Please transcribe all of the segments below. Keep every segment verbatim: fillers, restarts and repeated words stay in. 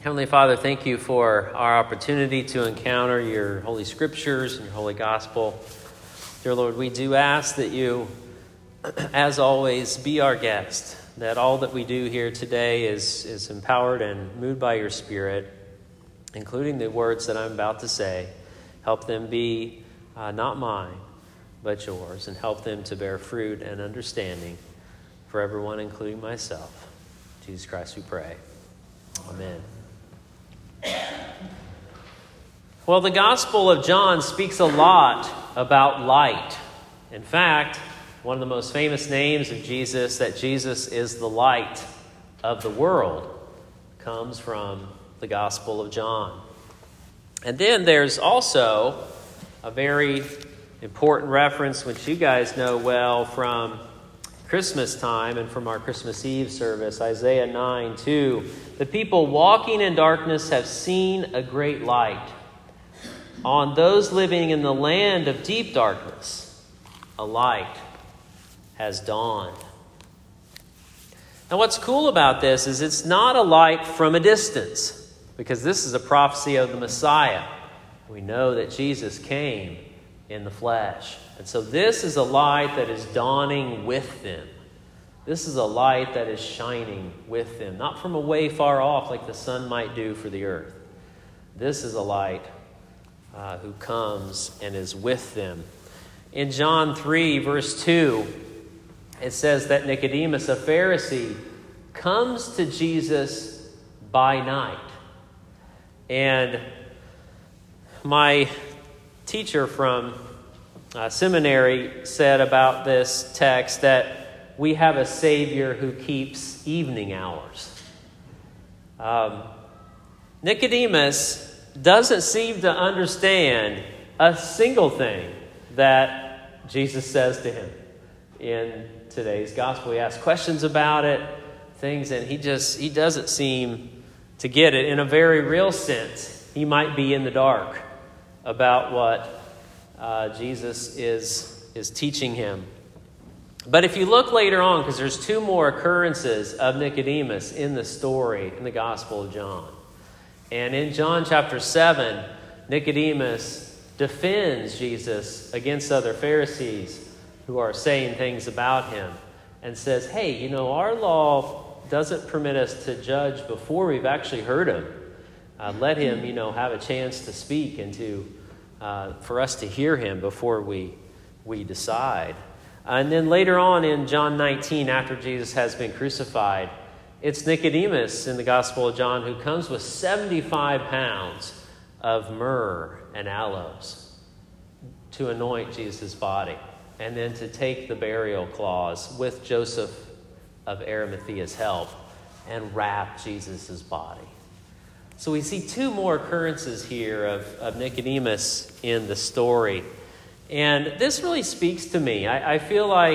Heavenly Father, thank you for our opportunity to encounter your Holy Scriptures and your Holy Gospel. Dear Lord, we do ask that you, as always, be our guest, that all that we do here today is, is empowered and moved by your Spirit, including the words that I'm about to say. Help them be uh, not mine, but yours, and help them to bear fruit and understanding for everyone, including myself. In Jesus Christ we pray. Amen. Well, the Gospel of John speaks a lot about light. In fact, one of the most famous names of Jesus, that Jesus is the light of the world, comes from the Gospel of John. And then there's also a very important reference, which you guys know well from Christmas time and from our Christmas Eve service, Isaiah nine two. The people walking in darkness have seen a great light. On those living in the land of deep darkness, a light has dawned. Now, what's cool about this is it's not a light from a distance, because this is a prophecy of the Messiah. We know that Jesus came in the flesh. And so this is a light that is dawning with them. This is a light that is shining with them, not from a way far off like the sun might do for the earth. This is a light uh, who comes and is with them. In John three, verse two, it says that Nicodemus, a Pharisee, comes to Jesus by night. And my teacher from uh, seminary said about this text that we have a Savior who keeps evening hours. Um, Nicodemus doesn't seem to understand a single thing that Jesus says to him in today's gospel. He asks questions about it, things, and he just he doesn't seem to get it. In a very real sense, he might be in the dark about what uh, Jesus is is teaching him. But if you look later on, because there's two more occurrences of Nicodemus in the story in the Gospel of John. And in John chapter seven, Nicodemus defends Jesus against other Pharisees who are saying things about him and says, hey, you know, our law doesn't permit us to judge before we've actually heard him. Uh, let him, you know, have a chance to speak and to uh, for us to hear him before we we decide. And then later on in John nineteen, after Jesus has been crucified, it's Nicodemus in the Gospel of John who comes with seventy-five pounds of myrrh and aloes to anoint Jesus' body, and then to take the burial cloths with Joseph of Arimathea's help and wrap Jesus' body. So we see two more occurrences here of, of Nicodemus in the story. And this really speaks to me. I, I feel like,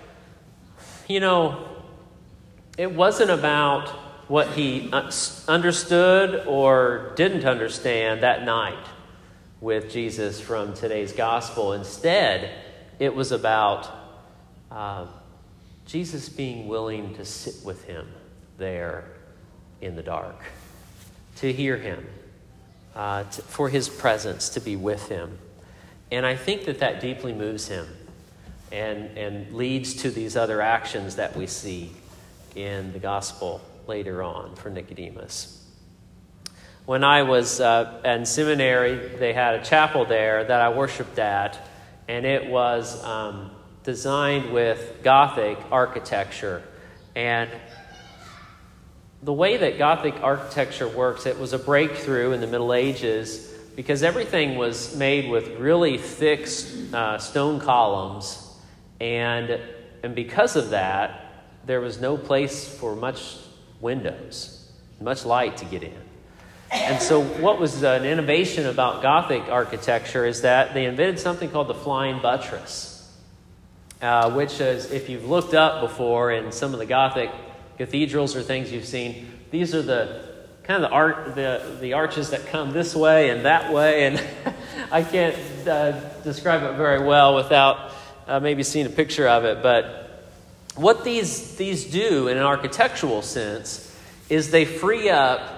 you know, it wasn't about what he understood or didn't understand that night with Jesus from today's gospel. Instead, it was about uh, Jesus being willing to sit with him there in the dark, to hear him, uh, to, for his presence to be with him. And I think that that deeply moves him and, and leads to these other actions that we see in the gospel later on for Nicodemus. When I was uh, in seminary, they had a chapel there that I worshiped at, and it was um, designed with Gothic architecture. And the way that Gothic architecture works, it was a breakthrough in the Middle Ages, because everything was made with really thick uh, stone columns, and and because of that, there was no place for much windows, much light to get in. And so what was an innovation about Gothic architecture is that they invented something called the flying buttress, uh, which is, if you've looked up before in some of the Gothic cathedrals or things you've seen, these are the kind of the art, the, the arches that come this way and that way, and I can't uh, describe it very well without uh, maybe seeing a picture of it. But what these these do in an architectural sense is they free up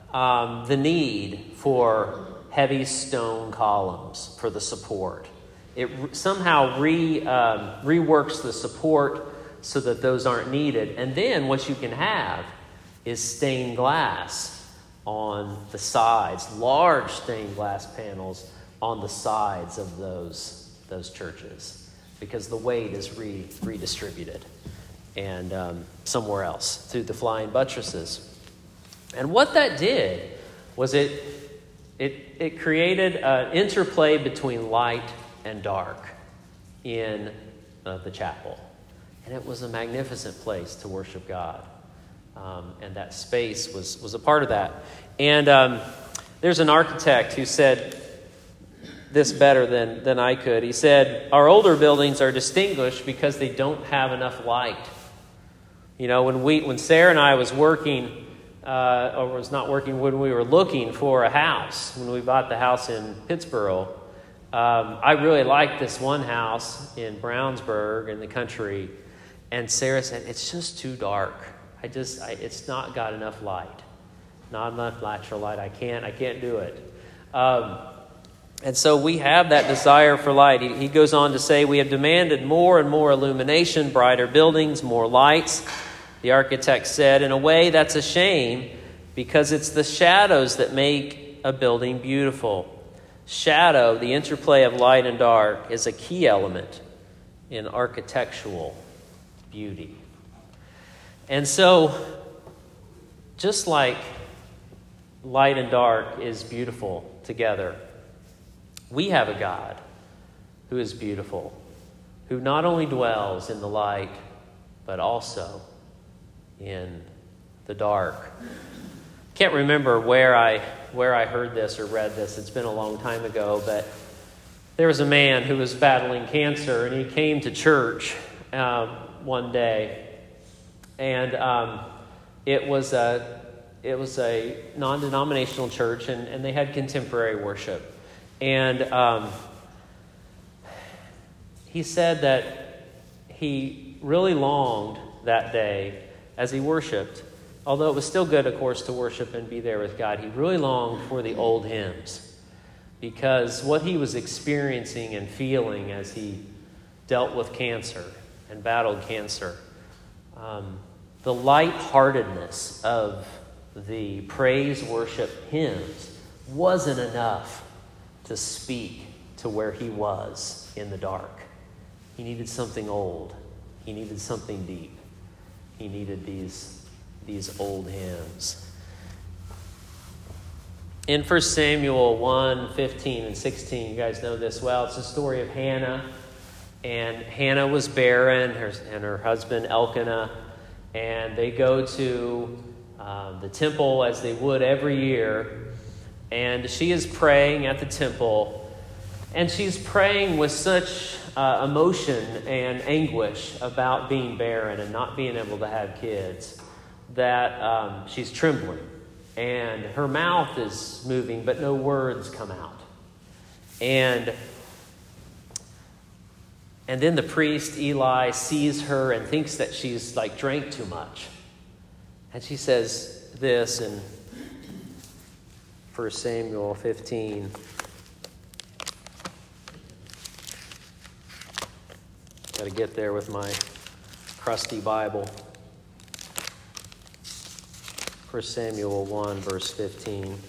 um, the need for heavy stone columns for the support. It re- somehow re, um, reworks the support so that those aren't needed. And then what you can have is stained glass on the sides, large stained glass panels on the sides of those, those churches, because the weight is re, redistributed and um, somewhere else through the flying buttresses. And what that did was it it it created an interplay between light and dark in uh, the chapel. And it was a magnificent place to worship God. Um, and that space was, was a part of that. And um, there's an architect who said this better than, than I could. He said, our older buildings are distinguished because they don't have enough light. You know, when we when Sarah and I was working, uh, or was not working, when we were looking for a house, when we bought the house in Pittsburgh, um, I really liked this one house in Brownsburg in the country. And Sarah said, it's just too dark. I just, I, it's not got enough light. Not enough natural light. I can't, I can't do it. Um, and so we have that desire for light. He, he goes on to say, we have demanded more and more illumination, brighter buildings, more lights. The architect said, in a way, that's a shame because it's the shadows that make a building beautiful. Shadow, the interplay of light and dark, is a key element in architectural beauty. And so, just like light and dark is beautiful together, we have a God who is beautiful, who not only dwells in the light, but also in the dark. Can't remember where I where I heard this or read this. It's been a long time ago, but there was a man who was battling cancer, and he came to church um, one day, and um, it was a it was a non-denominational church, and, and they had contemporary worship, and um, he said that he really longed that day as he worshiped. Although it was still good, of course, to worship and be there with God, he really longed for the old hymns, because what he was experiencing and feeling as he dealt with cancer and battled cancer, um, the lightheartedness of the praise worship hymns wasn't enough to speak to where he was in the dark. He needed something old. He needed something deep. He needed these these old hymns. In First Samuel one, fifteen and sixteen, you guys know this well, it's the story of Hannah. And Hannah was barren, her, and her husband Elkanah, and they go to um, the temple as they would every year, and she is praying at the temple, and she's praying with such uh, emotion and anguish about being barren and not being able to have kids, that um, she's trembling, and her mouth is moving, but no words come out. And and then the priest, Eli, sees her and thinks that she's like drank too much. And she says this in First Samuel fifteen. Got to get there with my crusty Bible. First Samuel one, verse fifteen.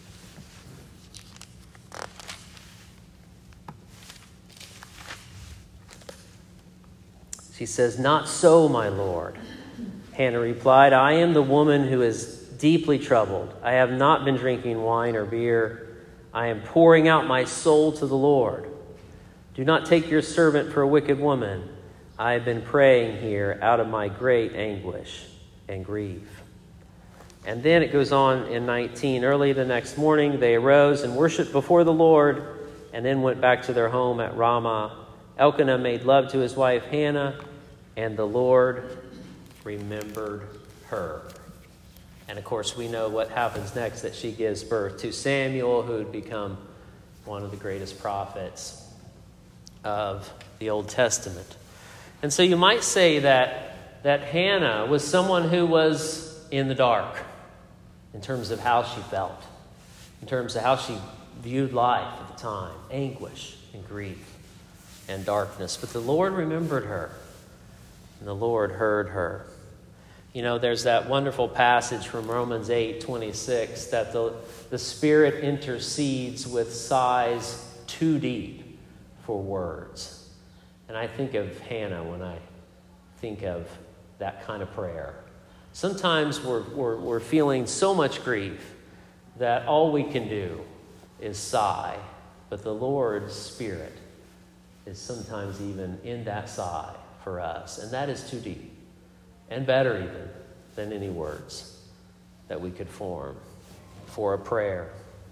She says, "Not so, my lord." Hannah replied, "I am the woman who is deeply troubled. I have not been drinking wine or beer. I am pouring out my soul to the Lord. Do not take your servant for a wicked woman. I have been praying here out of my great anguish and grief." And then it goes on in nineteen. Early the next morning, they arose and worshipped before the Lord, and then went back to their home at Ramah. Elkanah made love to his wife Hannah, and the Lord remembered her. And of course, we know what happens next, that she gives birth to Samuel, who would become one of the greatest prophets of the Old Testament. And so you might say that, that Hannah was someone who was in the dark. in terms of how she felt, in terms of how she viewed life at the time, anguish and grief and darkness. But the Lord remembered her, and the Lord heard her. You know, there's that wonderful passage from Romans eight twenty-six that the, the Spirit intercedes with sighs too deep for words. And I think of Hannah when I think of that kind of prayer. Sometimes we're, we're, we're feeling so much grief that all we can do is sigh. But the Lord's Spirit is sometimes even in that sigh for us. And that is too deep. And better even than any words that we could form for a prayer.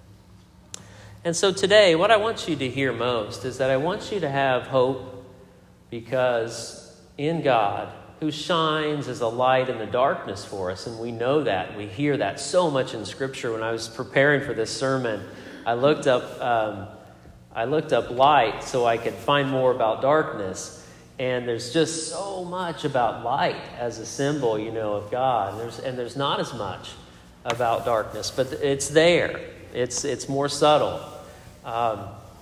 And so today, what I want you to hear most is that I want you to have hope, because in God, who shines as a light in the darkness for us, and we know that, we hear that so much in Scripture. When I was preparing for this sermon, I looked up, um, I looked up light so I could find more about darkness. And there's just so much about light as a symbol, you know, of God. And there's, and there's not as much about darkness, but it's there. It's it's more subtle. Um,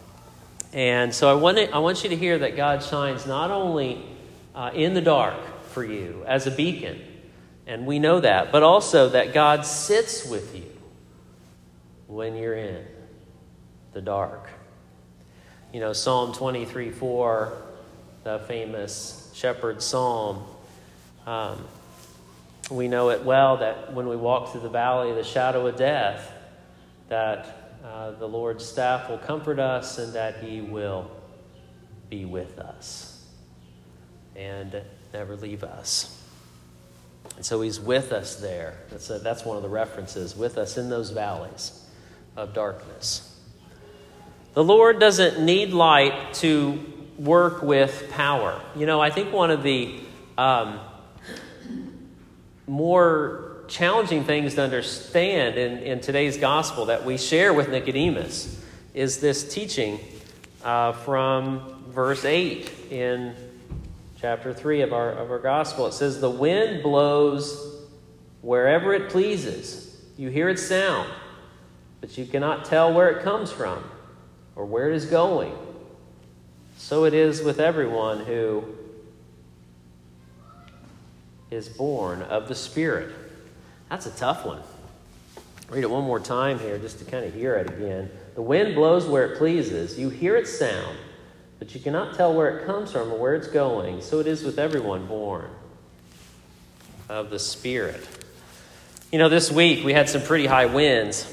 and so I want to, I want you to hear that God shines not only uh, in the dark for you as a beacon, and we know that, but also that God sits with you when you're in the dark. You know, Psalm twenty-three four, the famous shepherd's psalm. Um, we know it well that when we walk through the valley of the shadow of death, that uh, the Lord's staff will comfort us and that he will be with us and never leave us. And so he's with us there. That's, a, that's one of the references, with us in those valleys of darkness. The Lord doesn't need light to work with power. You know, I think one of the um, more challenging things to understand in, in today's gospel that we share with Nicodemus is this teaching uh, from verse eight in chapter three of our, of our gospel. It says, "The wind blows wherever it pleases. You hear its sound, but you cannot tell where it comes from or where it is going. So it is with everyone who is born of the Spirit." That's a tough one. Read it one more time here just to kind of hear it again. "The wind blows where it pleases. You hear its sound, but you cannot tell where it comes from or where it's going. So it is with everyone born of the Spirit." You know, this week we had some pretty high winds.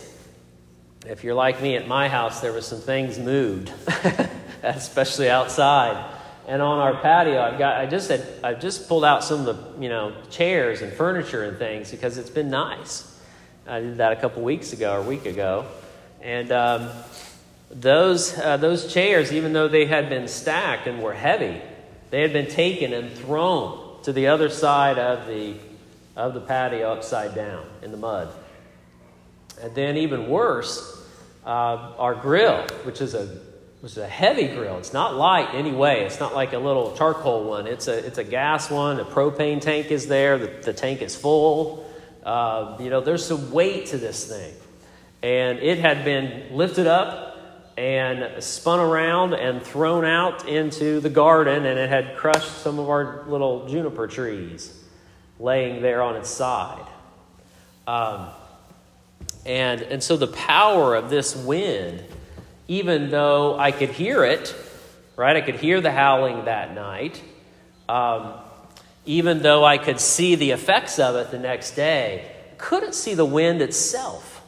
If you're like me at my house, there were some things moved. Especially outside. And on our patio, I've got I just had I just pulled out some of the, you know, chairs and furniture and things because it's been nice. I did that a couple weeks ago or a week ago. And um, those uh, those chairs, even though they had been stacked and were heavy, they had been taken and thrown to the other side of the of the patio upside down in the mud. And then even worse, uh, our grill, which is a was a heavy grill. It's not light anyway. It's not like a little charcoal one. It's a it's a gas one. A propane tank is there. The, the tank is full. Uh, you know, there's some weight to this thing. And it had been lifted up and spun around and thrown out into the garden, and it had crushed some of our little juniper trees laying there on its side. Um, and, and so the power of this wind, even though I could hear it, right? I could hear the howling that night. Um, even though I could see the effects of it the next day, couldn't see the wind itself.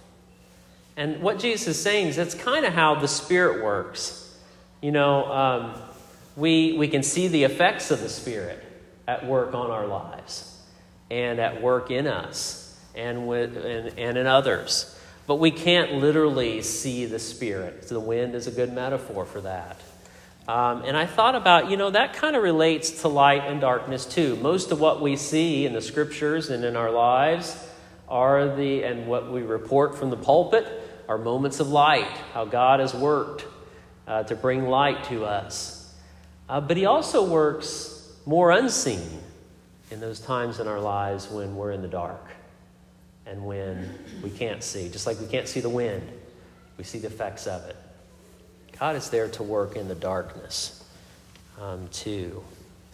And what Jesus is saying is that's kind of how the Spirit works. You know, um, we we can see the effects of the Spirit at work on our lives and at work in us and with and, and in others. But we can't literally see the Spirit. The wind is a good metaphor for that. Um, and I thought about, you know, that kind of relates to light and darkness too. Most of what we see in the Scriptures and in our lives are the, and what we report from the pulpit, are moments of light, how God has worked uh, to bring light to us. Uh, but he also works more unseen in those times in our lives when we're in the dark. and when we can't see. Just like we can't see the wind, we see the effects of it. God is there to work in the darkness um, too.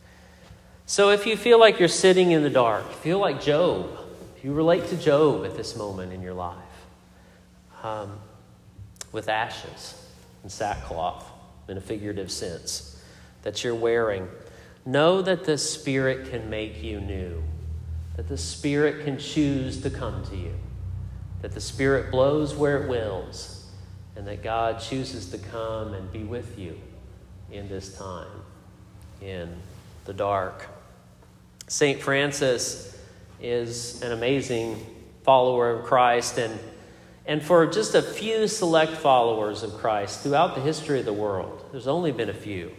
So if you feel like you're sitting in the dark, feel like Job, if you relate to Job at this moment in your life, um, with ashes and sackcloth in a figurative sense that you're wearing, know that the Spirit can make you new, that the Spirit can choose to come to you, that the Spirit blows where it wills, and that God chooses to come and be with you in this time, in the dark. Saint Francis is an amazing follower of Christ, and, and for just a few select followers of Christ throughout the history of the world, there's only been a few,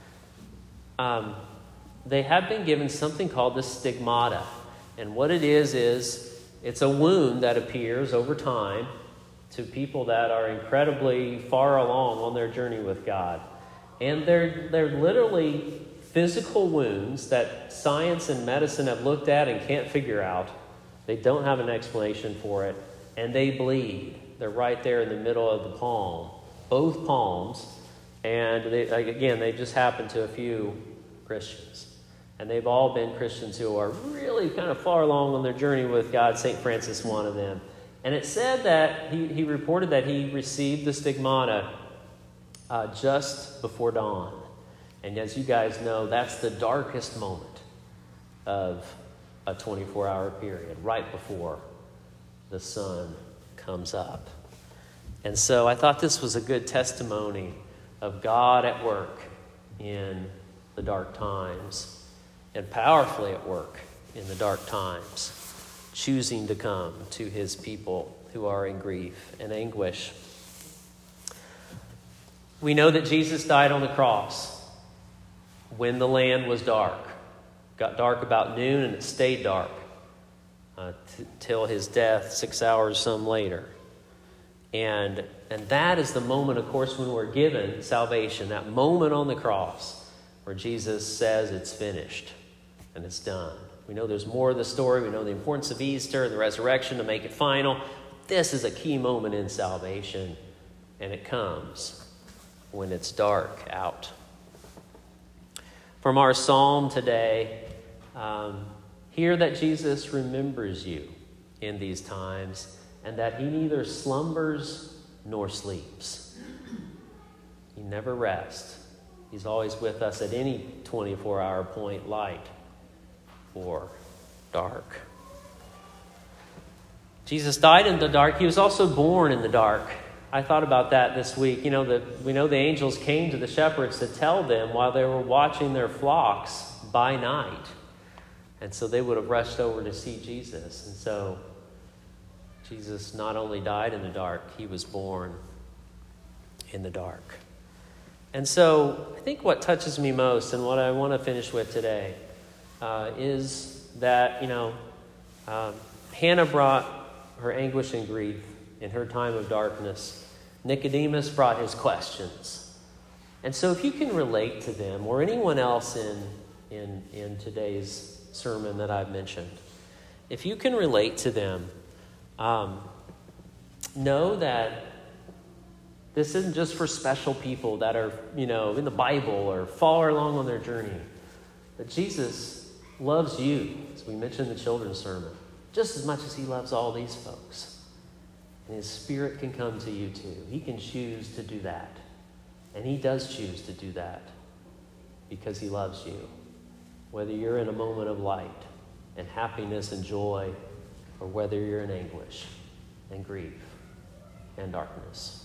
um, they have been given something called the stigmata. And what it is, is it's a wound that appears over time to people that are incredibly far along on their journey with God. And they're, they're literally physical wounds that science and medicine have looked at and can't figure out. They don't have an explanation for it. And they bleed. They're right there in the middle of the palm, both palms. And they, again, they just happen to a few Christians. And they've all been Christians who are really kind of far along on their journey with God. Saint Francis, one of them. And it said that he, he reported that he received the stigmata uh, just before dawn. And as you guys know, that's the darkest moment of a twenty-four hour period, right before the sun comes up. And so I thought this was a good testimony of God at work in the dark times, and powerfully at work in the dark times, choosing to come to his people who are in grief and anguish. We know that Jesus died on the cross when the land was dark. It got dark about noon, and it stayed dark uh, t- till his death six hours some later. And, and that is the moment, of course, when we're given salvation, that moment on the cross where Jesus says it's finished and it's done. We know there's more of the story. We know the importance of Easter and the resurrection to make it final. This is a key moment in salvation, and it comes when it's dark out. From our psalm today, um, hear that Jesus remembers you in these times, and that he neither slumbers nor sleeps. He never rests. He's always with us at any twenty-four hour point, light or dark. Jesus died in the dark. He was also born in the dark. I thought about that this week. You know, that we know the angels came to the shepherds to tell them while they were watching their flocks by night. And so they would have rushed over to see Jesus. And so Jesus not only died in the dark, he was born in the dark. And so I think what touches me most, and what I want to finish with today, uh, is that, you know, um, Hannah brought her anguish and grief in her time of darkness. Nicodemus brought his questions. And so if you can relate to them, or anyone else in, in, in today's sermon that I've mentioned, if you can relate to them, um, know that this isn't just for special people that are, you know, in the Bible or far along on their journey. That Jesus loves you, as we mentioned in the children's sermon, just as much as he loves all these folks. And his Spirit can come to you too. He can choose to do that. And he does choose to do that because he loves you. Whether you're in a moment of light and happiness and joy, or whether you're in anguish and grief and darkness.